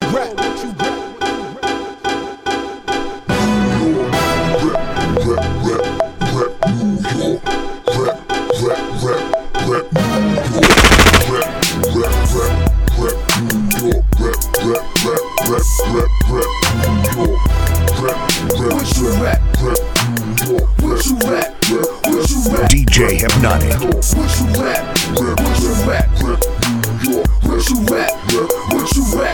rap? DJ Hypnotic. What you rap? What you rap? What you rap? What you rap?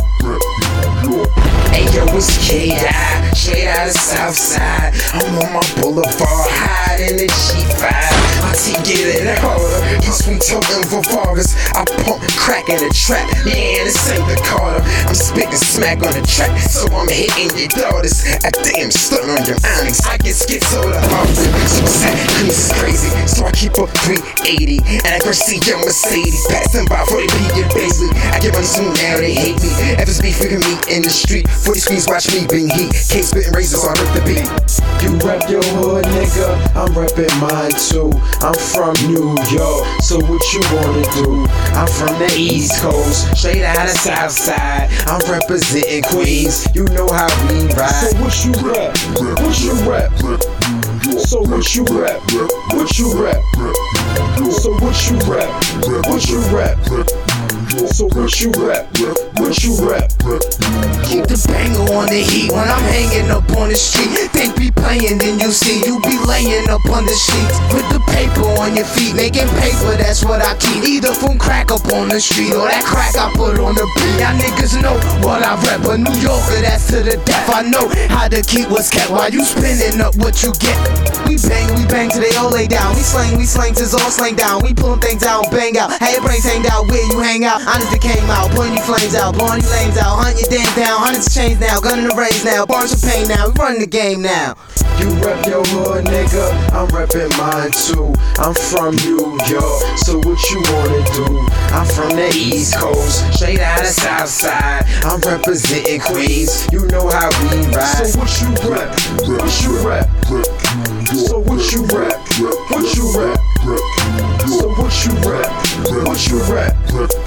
Hey yo, it's K.I. straight out of Southside. I'm on my boulevard, hiding in G5. My team get it harder. Plus we toting revolvers. I pump crack in the trap. Man, this ain't the Carter. I'm spitting smack on the track, so I'm hitting your daughters. I damn stun on your onyx. I get schizo to Harvard. So sad, this is crazy. So I keep a 380 and I can see your Mercedes passing by 40p and Baisley. I get money soon, now they hate me. Efforts be freaking me in the street. 40 screens watch me bring heat. Case spitting razors on up the beat. You rep your hood, nigga, I'm reppin' mine too. I'm from New York, so what you wanna do? I'm from the East Coast, straight out of Southside. I'm representing Queens, you know how we ride. So what you rep? What you rep? So what you rep? What you rep? So what you rep? What you rep? So what you rep? What you rep? Keep the banger on the heat when I'm hanging up on the street. Think be playing, then you see you be laying up on the sheets. Put the paper on your feet, making paper, that's what I keep. Either from crack up on the street or that crack I put on the beat. Y'all niggas know what I rep, a New Yorker, that's to the death. I know how to keep what's kept while you spinning up what you get. We bang till they all lay down. We slang till all slang down. We pullin' things out, bang out. How your brains hang out, where you hang out. Honestly came out, pulling you flames out, blowing you lanes out, hunt your dance down, hundreds of chains now, gun in the rays now, bars of pain now, we running the game now. You rep your hood, nigga, I'm reppin' mine too. I'm from New York, so what you wanna do? I'm from the East Coast, straight out of Southside. I'm representing Queens, you know how we ride. So what you rep? What you rep? So what you rep? What you rep? So what you rep? What you rep?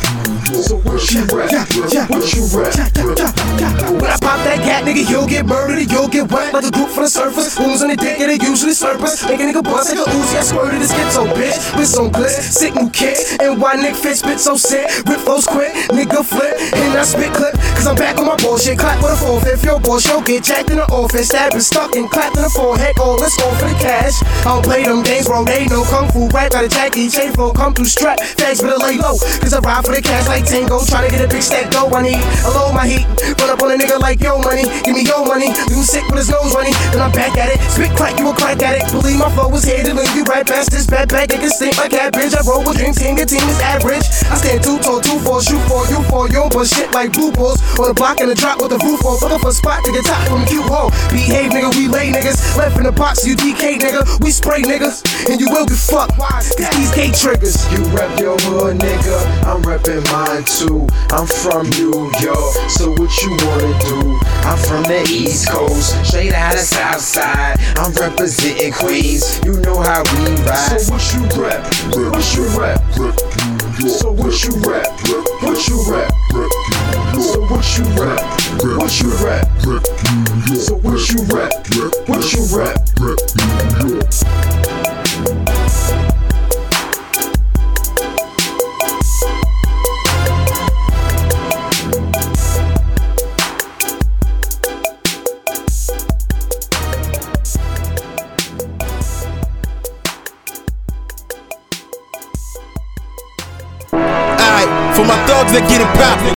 So what you rep? What you rep? When I pop that cat, nigga, you'll get murdered and you'll get wet like a group from the surface. Who's on the dick and they usually surface. Make a nigga bust like a ooze, got squirted and schizo, bitch. With some glitz, sick new kicks. And why Nick Fit spit so sick? Rip flows quick, nigga flip, and I spit clip. Cause I'm back on my bullshit. Clap with a 4-5. Your bullshit, you'll get jacked in the office. Stabbed and stuck and clapped in the forehead. Oh, let's go for the cash. I don't play them games, bro. They know kung fu rap. Got a Jackie chain flow, come through strap. Fags better lay low. Cause I ride for the cash like Tango. Tryna get a big stack dough. I need a low my heat. Run up on a nigga like yo money. Give me your money. You sick with his nose running. Then I'm back at it. Spit crack, you a crack addict. Believe my flow is here to leave you right past this bad bag. It can stink like cabbage. I roll with dream team. Your team is average. I stand 2 tall, 2 4, shoot for you for you. But shit like blue balls. On the block and the drop with the roof off. Looking for a spot to get top from Q hole. Behave, nigga. We lay niggas. Left in the box, you DK, nigga. We spray niggas. And you will be fucked. Cause these gate triggers. You rep your hood, nigga, I'm reppin' mine too. I'm from New York, so what you wanna do? I'm from the East Coast, straight out of Southside. I'm representing Queens, you know how we ride. So what you rep? What you rep? So what you rep? What you rep? So what you rep? What you rep? So what you rep? What you rep? For my thugs that get it poppin',